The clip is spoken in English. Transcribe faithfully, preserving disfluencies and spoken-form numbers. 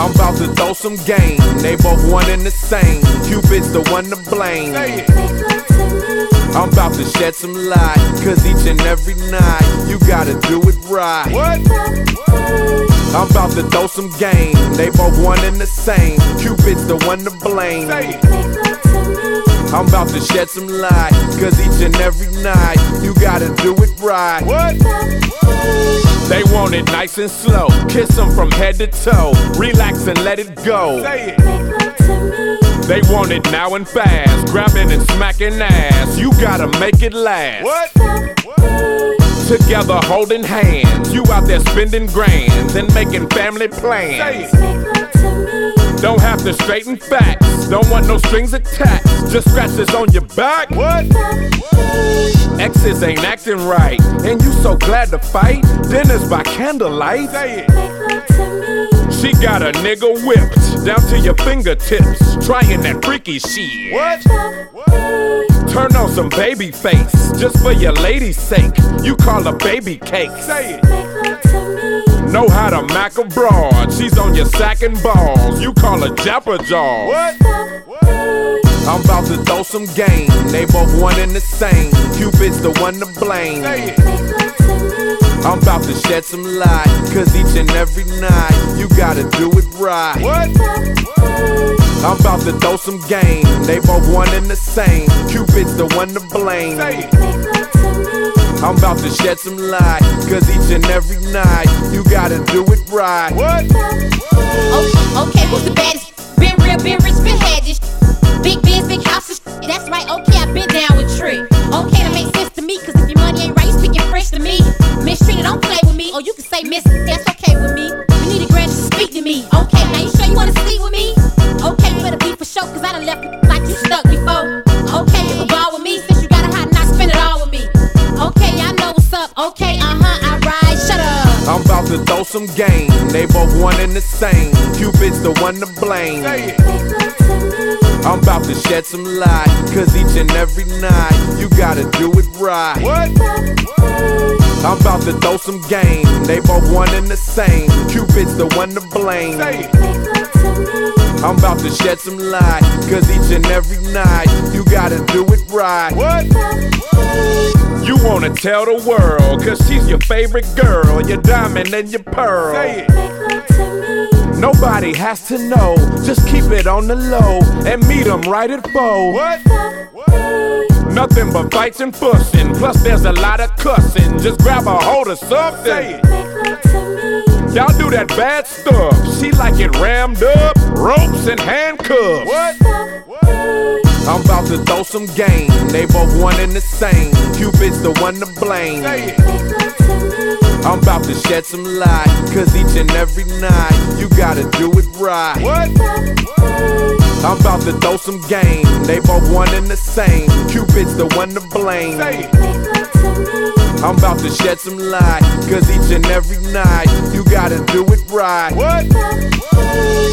I'm about to throw some game. They both one and the same. Cupid's the one to blame. Say it. I'm about to shed some light, cause each and every night you gotta do it right. What? I'm about to throw some game. They both one and the same. Cupid's the one to blame. Say it. I'm about to shed some light, cause each and every night you gotta do it right. What? They want it nice and slow. Kiss them from head to toe. Relax and let it go. Say it. They want it now and fast. Grabbing and smacking ass. You gotta make it last. What? Together holding hands. You out there spending grands and making family plans. Say it. Don't have to straighten facts. Don't want no strings attached. Just scratches on your back. What? Exes ain't acting right, and you so glad to fight. Dinners by candlelight. Say it. She got a nigga whipped down to your fingertips, trying that freaky shit. What? Turn on some baby face, just for your lady's sake. You call her baby cake. Say it. Know how to mac a broad. She's on your sack and balls. You call her Japper Jaw. What? I'm about to throw some game. They both one and the same. Cupid's the one to blame. Say it. I'm about to shed some light, cause each and every night you gotta do it right. What? I'm about to throw some game. They both one and the same. Cupid's the one to blame. Say it. I'm about to shed some light, cause each and every night you gotta do it right. What? Okay, okay, who's the baddest? Been real, been rich, been had this. Big bins, big houses. That's right, okay, I've been down with Trick. Okay, that makes sense to me, cause if your money ain't right, you speaking French to me. Mistreated, don't play with me. Or you can say miss, that's okay with me. You need a grand to speak to me. Okay, now you sure you wanna sleep with me? Okay, you better be for sure, cause I done left like you stuck before. Okay, you can ball with me, since you got a hot knot, spend it all with me. Okay, I know what's up. Okay, uh-huh, I ride, shut up. I'm about to throw some game. They both one and the same. Cupid's the one to blame. Say it. I'm about to shed some light, cause each and every night you gotta do it right. What? I'm about to throw some game. They both one and the same. Cupid's the one to blame. Say it. I'm about to shed some light, cause each and every night you gotta do it right. What? You wanna tell the world, cause she's your favorite girl, your diamond and your pearl. Say it. Nobody has to know, just keep it on the low and meet them right at four. What? Nothing but fights and fussing, plus there's a lot of cussing. Just grab a hold of something. Say it. Y'all do that bad stuff, she like it rammed up, ropes and handcuffs. What? I'm about to throw some game. They both one and the same. Cupid's the one to blame. Say it. I'm about to shed some light, cause each and every night you gotta do it right. What? I'm about to throw some game. They both one and the same. Cupid's the one to blame. Say it. I'm about to shed some light, cause each and every night you gotta do it right. What?